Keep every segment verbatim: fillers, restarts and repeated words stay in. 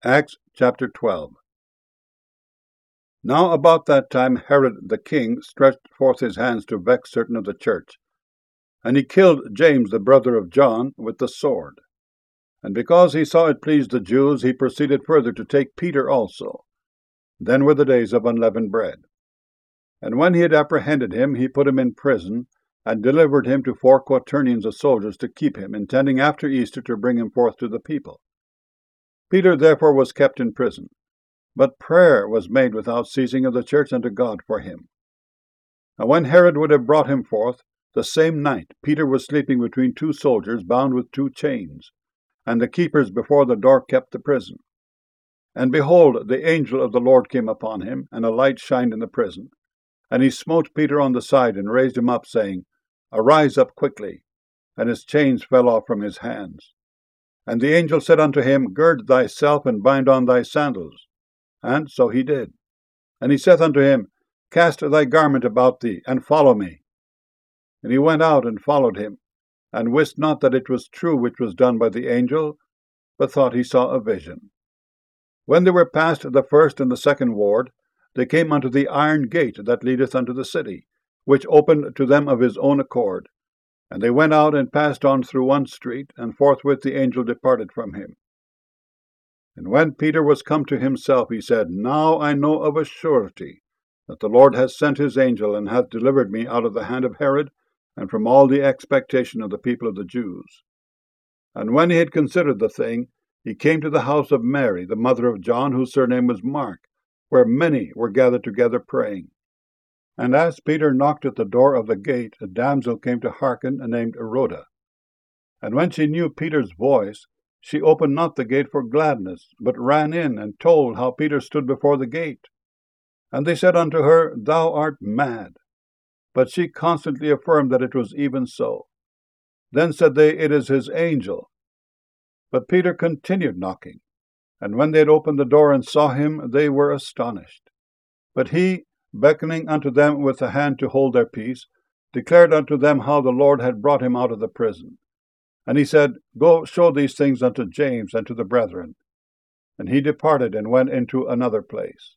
Acts chapter twelve. Now about that time Herod the king stretched forth his hands to vex certain of the church, and he killed James the brother of John with the sword. And because he saw it pleased the Jews, he proceeded further to take Peter also. Then were the days of unleavened bread. And when he had apprehended him, he put him in prison, and delivered him to four quaternions of soldiers to keep him, intending after Easter to bring him forth to the people. Peter therefore was kept in prison, but prayer was made without ceasing of the church unto God for him. And when Herod would have brought him forth, the same night Peter was sleeping between two soldiers, bound with two chains, and the keepers before the door kept the prison. And behold, the angel of the Lord came upon him, and a light shined in the prison. And he smote Peter on the side, and raised him up, saying, Arise up quickly. And his chains fell off from his hands. And the angel said unto him, Gird thyself, and bind on thy sandals. And so he did. And he saith unto him, Cast thy garment about thee, and follow me. And he went out and followed him, and wist not that it was true which was done by the angel, but thought he saw a vision. When they were past the first and the second ward, they came unto the iron gate that leadeth unto the city, which opened to them of his own accord. And they went out and passed on through one street, and forthwith the angel departed from him. And when Peter was come to himself, he said, Now I know of a surety that the Lord hath sent his angel, and hath delivered me out of the hand of Herod, and from all the expectation of the people of the Jews. And when he had considered the thing, he came to the house of Mary, the mother of John, whose surname was Mark, where many were gathered together praying. And as Peter knocked at the door of the gate, a damsel came to hearken, named Rhoda. And when she knew Peter's voice, she opened not the gate for gladness, but ran in, and told how Peter stood before the gate. And they said unto her, Thou art mad. But she constantly affirmed that it was even so. Then said they, It is his angel. But Peter continued knocking. And when they had opened the door and saw him, they were astonished. But he, beckoning unto them with the hand to hold their peace, declared unto them how the Lord had brought him out of the prison. And he said, Go show these things unto James and to the brethren. And he departed and went into another place.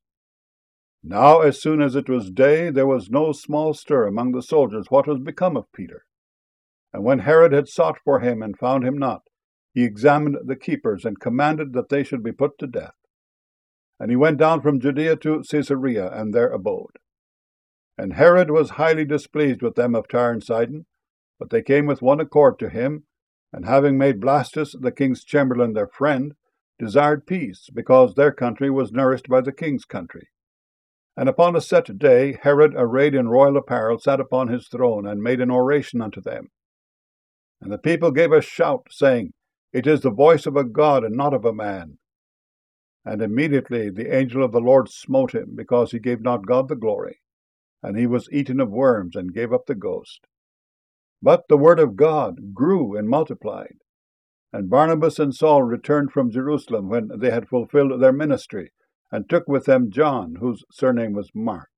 Now as soon as it was day, there was no small stir among the soldiers what was become of Peter. And when Herod had sought for him and found him not, he examined the keepers, and commanded that they should be put to death. And he went down from Judea to Caesarea, and there abode. And Herod was highly displeased with them of Tyre and Sidon, but they came with one accord to him, and having made Blastus the king's chamberlain their friend, desired peace, because their country was nourished by the king's country. And upon a set day Herod, arrayed in royal apparel, sat upon his throne, and made an oration unto them. And the people gave a shout, saying, It is the voice of a God, and not of a man. And immediately the angel of the Lord smote him, because he gave not God the glory. And he was eaten of worms, and gave up the ghost. But the word of God grew and multiplied. And Barnabas and Saul returned from Jerusalem when they had fulfilled their ministry, and took with them John, whose surname was Mark.